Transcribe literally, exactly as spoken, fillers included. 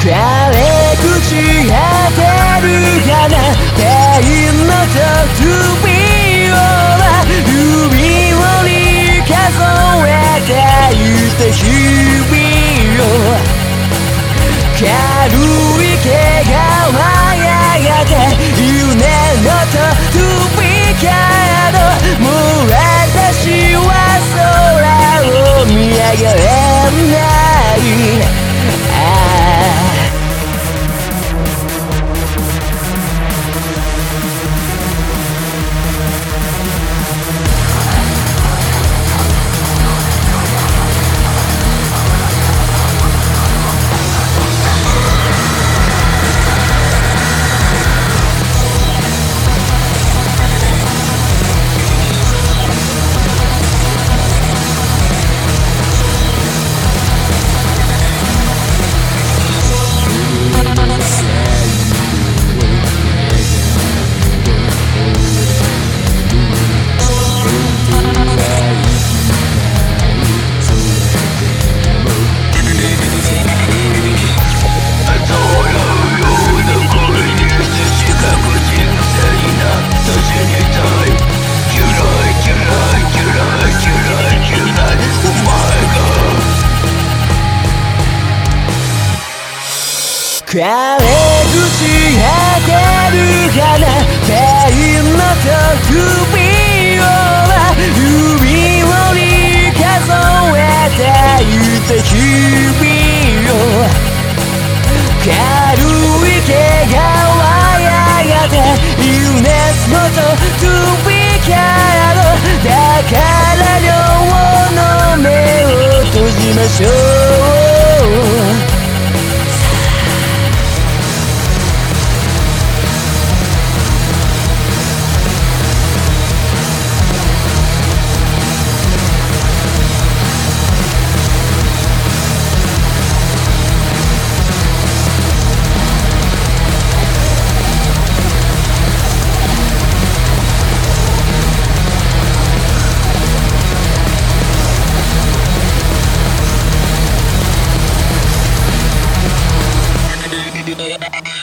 枯れ朽ち果てる花天のとびを指折り数えていた日々を軽い毛がやがて夢のとびかどもう私は空を見上げれない枯れ朽ち果てる花天のとびを指折り数えていた日々を軽い毛がやがてユネスのとびかどだから両の目を閉じましょう Yeah.